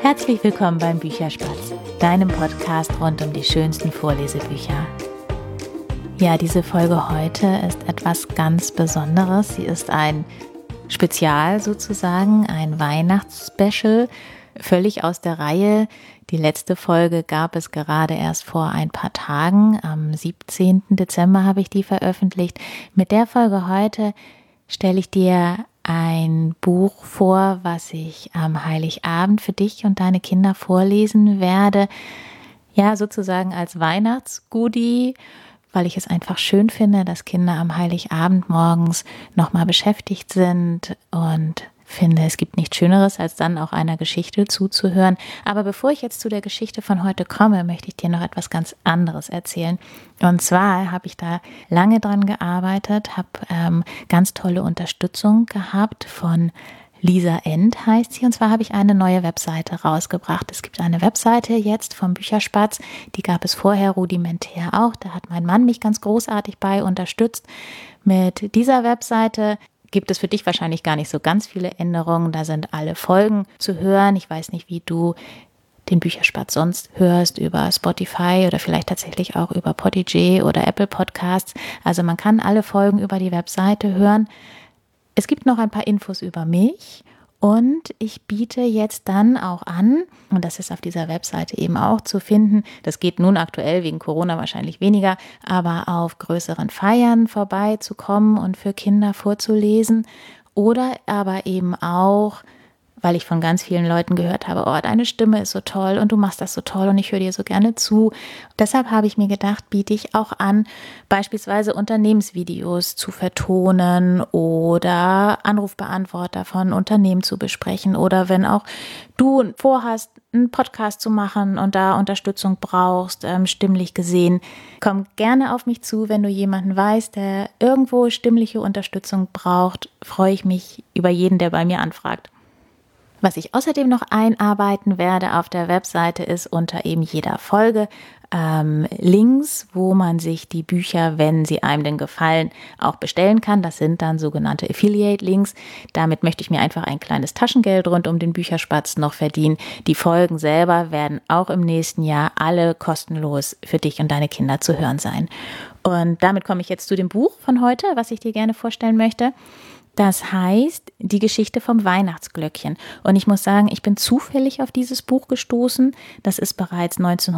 Herzlich willkommen beim Bücherspatz, deinem Podcast rund um die schönsten Vorlesebücher. Ja, diese Folge heute ist etwas ganz Besonderes. Sie ist ein Spezial sozusagen, ein Weihnachtsspecial, völlig aus der Reihe. Die letzte Folge gab es gerade erst vor ein paar Tagen. Am 17. Dezember habe ich die veröffentlicht. Mit der Folge heute stelle ich dir ein Buch vor, was ich am Heiligabend für dich und deine Kinder vorlesen werde. Ja, sozusagen als Weihnachtsgoodie, weil ich es einfach schön finde, dass Kinder am Heiligabend morgens nochmal beschäftigt sind und finde, es gibt nichts Schöneres, als dann auch einer Geschichte zuzuhören. Aber bevor ich jetzt zu der Geschichte von heute komme, möchte ich dir noch etwas ganz anderes erzählen. Und zwar habe ich da lange dran gearbeitet, habe ganz tolle Unterstützung gehabt von Lisa End heißt sie, und zwar habe ich eine neue Webseite rausgebracht. Es gibt eine Webseite jetzt vom Bücherspatz, die gab es vorher rudimentär auch. Da hat mein Mann mich ganz großartig bei unterstützt. Mit dieser Webseite gibt es für dich wahrscheinlich gar nicht so ganz viele Änderungen. Da sind alle Folgen zu hören. Ich weiß nicht, wie du den Bücherspatz sonst hörst, über Spotify oder vielleicht tatsächlich auch über Podigy oder Apple Podcasts. Also man kann alle Folgen über die Webseite hören. Es gibt noch ein paar Infos über mich und ich biete jetzt dann auch an, und das ist auf dieser Webseite eben auch zu finden, das geht nun aktuell wegen Corona wahrscheinlich weniger, aber auf größeren Feiern vorbeizukommen und für Kinder vorzulesen oder aber eben auch, weil ich von ganz vielen Leuten gehört habe, oh, deine Stimme ist so toll und du machst das so toll und ich höre dir so gerne zu. Deshalb habe ich mir gedacht, biete ich auch an, beispielsweise Unternehmensvideos zu vertonen oder Anrufbeantworter von Unternehmen zu besprechen oder wenn auch du vorhast, einen Podcast zu machen und da Unterstützung brauchst, stimmlich gesehen, komm gerne auf mich zu, wenn du jemanden weißt, der irgendwo stimmliche Unterstützung braucht, freue ich mich über jeden, der bei mir anfragt. Was ich außerdem noch einarbeiten werde auf der Webseite ist unter eben jeder Folge Links, wo man sich die Bücher, wenn sie einem denn gefallen, auch bestellen kann. Das sind dann sogenannte Affiliate-Links. Damit möchte ich mir einfach ein kleines Taschengeld rund um den Bücherspatz noch verdienen. Die Folgen selber werden auch im nächsten Jahr alle kostenlos für dich und deine Kinder zu hören sein. Und damit komme ich jetzt zu dem Buch von heute, was ich dir gerne vorstellen möchte. Das heißt, die Geschichte vom Weihnachtsglöckchen. Und ich muss sagen, ich bin zufällig auf dieses Buch gestoßen. Das ist bereits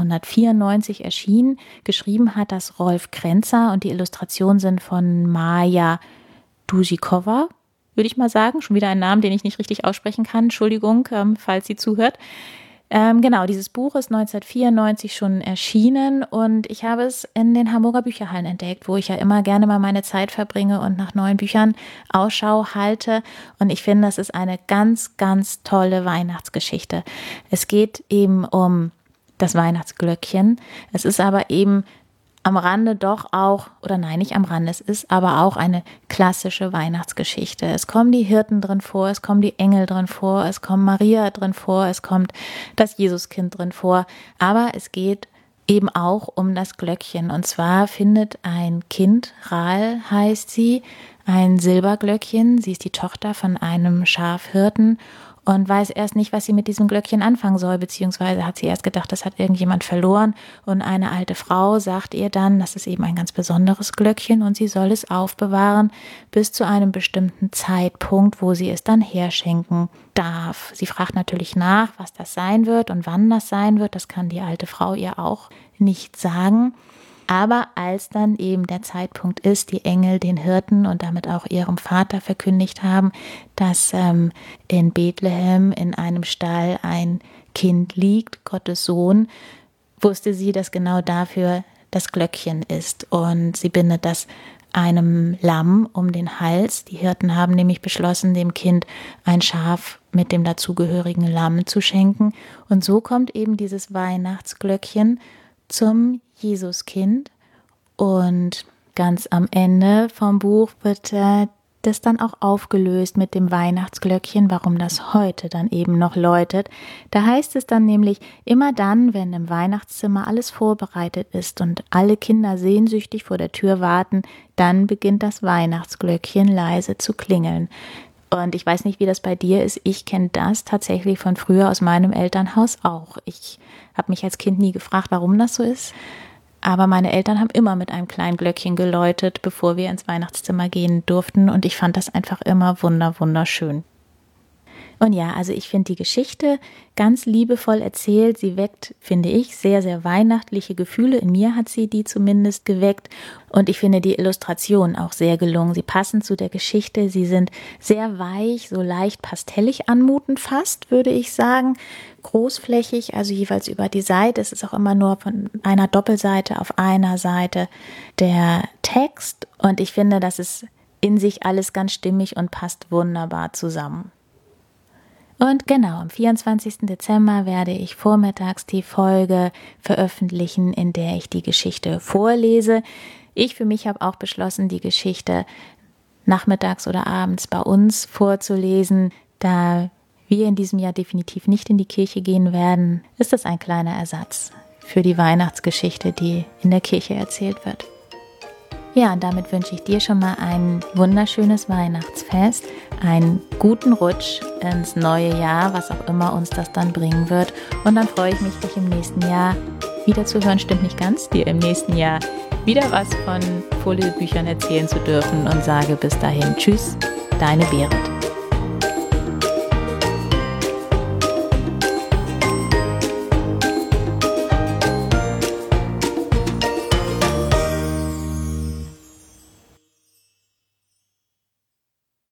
1994 erschienen. Geschrieben hat das Rolf Krenzer und die Illustrationen sind von Maja Duzikova, würde ich mal sagen. Schon wieder ein Name, den ich nicht richtig aussprechen kann. Entschuldigung, falls sie zuhört. Genau, dieses Buch ist 1994 schon erschienen und ich habe es in den Hamburger Bücherhallen entdeckt, wo ich ja immer gerne mal meine Zeit verbringe und nach neuen Büchern Ausschau halte. Und ich finde, das ist eine ganz, ganz tolle Weihnachtsgeschichte. Es geht eben um das Weihnachtsglöckchen. Es ist aber eben am Rande doch auch, oder nein, nicht am Rande, es ist aber auch eine klassische Weihnachtsgeschichte. Es kommen die Hirten drin vor, es kommen die Engel drin vor, es kommt Maria drin vor, es kommt das Jesuskind drin vor, aber es geht eben auch um das Glöckchen. Und zwar findet ein Kind, Rahl heißt sie, ein Silberglöckchen. Sie ist die Tochter von einem Schafhirten und weiß erst nicht, was sie mit diesem Glöckchen anfangen soll, beziehungsweise hat sie erst gedacht, das hat irgendjemand verloren und eine alte Frau sagt ihr dann, das ist eben ein ganz besonderes Glöckchen und sie soll es aufbewahren bis zu einem bestimmten Zeitpunkt, wo sie es dann herschenken darf. Sie fragt natürlich nach, was das sein wird und wann das sein wird, das kann die alte Frau ihr auch nicht sagen. Aber als dann eben der Zeitpunkt ist, die Engel den Hirten und damit auch ihrem Vater verkündigt haben, dass in Bethlehem in einem Stall ein Kind liegt, Gottes Sohn, wusste sie, dass genau dafür das Glöckchen ist. Und sie bindet das einem Lamm um den Hals. Die Hirten haben nämlich beschlossen, dem Kind ein Schaf mit dem dazugehörigen Lamm zu schenken. Und so kommt eben dieses Weihnachtsglöckchen zum Jesuskind und ganz am Ende vom Buch wird das dann auch aufgelöst mit dem Weihnachtsglöckchen, warum das heute dann eben noch läutet. Da heißt es dann nämlich, immer dann, wenn im Weihnachtszimmer alles vorbereitet ist und alle Kinder sehnsüchtig vor der Tür warten, dann beginnt das Weihnachtsglöckchen leise zu klingeln. Und ich weiß nicht, wie das bei dir ist. Ich kenne das tatsächlich von früher aus meinem Elternhaus auch. Ich habe mich als Kind nie gefragt, warum das so ist. Aber meine Eltern haben immer mit einem kleinen Glöckchen geläutet, bevor wir ins Weihnachtszimmer gehen durften. Und ich fand das einfach immer wunderschön. Und ja, also ich finde die Geschichte ganz liebevoll erzählt. Sie weckt, finde ich, sehr weihnachtliche Gefühle. In mir hat sie die zumindest geweckt. Und ich finde die Illustrationen auch sehr gelungen. Sie passen zu der Geschichte. Sie sind sehr weich, so leicht pastellig anmutend fast, würde ich sagen. Großflächig, also jeweils über die Seite. Es ist auch immer nur von einer Doppelseite auf einer Seite der Text. Und ich finde, das ist in sich alles ganz stimmig und passt wunderbar zusammen. Und genau, am 24. Dezember werde ich vormittags die Folge veröffentlichen, in der ich die Geschichte vorlese. Ich für mich habe auch beschlossen, die Geschichte nachmittags oder abends bei uns vorzulesen. Da wir in diesem Jahr definitiv nicht in die Kirche gehen werden, ist das ein kleiner Ersatz für die Weihnachtsgeschichte, die in der Kirche erzählt wird. Ja, und damit wünsche ich dir schon mal ein wunderschönes Weihnachtsfest, einen guten Rutsch ins neue Jahr, was auch immer uns das dann bringen wird. Und dann freue ich mich, dich im nächsten Jahr wieder zu hören. Stimmt nicht ganz, dir im nächsten Jahr wieder was von Vorlesebüchern erzählen zu dürfen und sage bis dahin Tschüss, deine Berit.